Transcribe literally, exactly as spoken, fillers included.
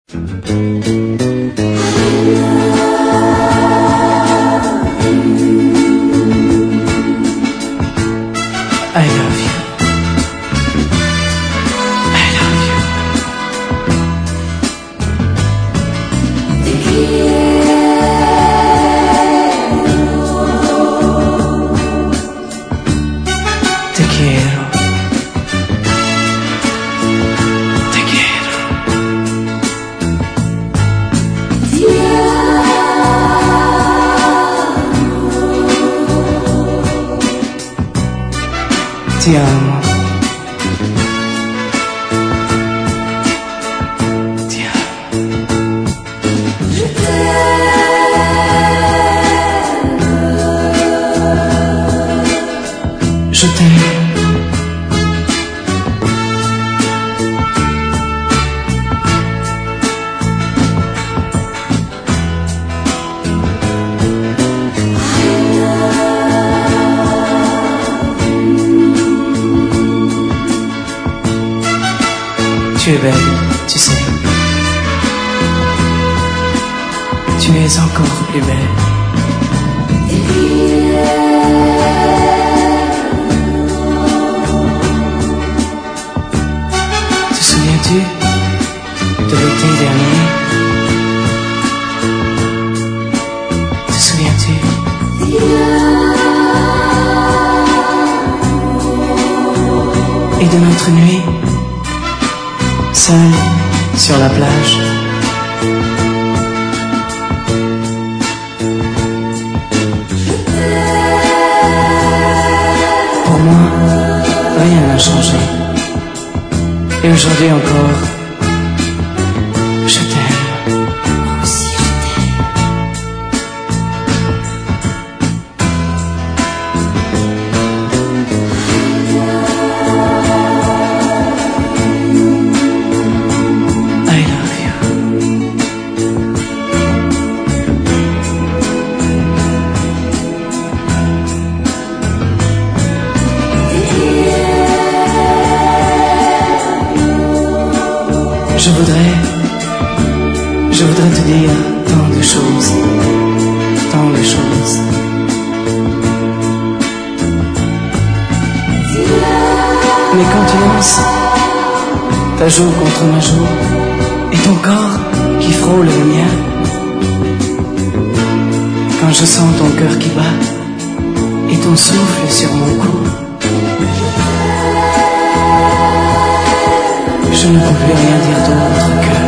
I love you. I love you. Te quiero. Te quiero. Te quiero. Ti amo. Ti amo. Ti amo. Je t'aime. Je t'aime. Tu es belle, tu sais. Tu es encore plus belle. Te souviens-tu de l'été dernier? Te souviens-tu? Et de notre nuit, seule sur la plage. Pour moi, rien n'a changé. Et aujourd'hui encore, je t'aime. Moi aussi je t'aime. I love you. Je voudrais, je voudrais te dire tant de choses, tant de choses. Mais quand tu lances ta joue contre ma joue et ton corps qui frôle le mien, quand je sens ton cœur qui bat et ton souffle sur mon cou, je ne peux plus rien dire d'autre que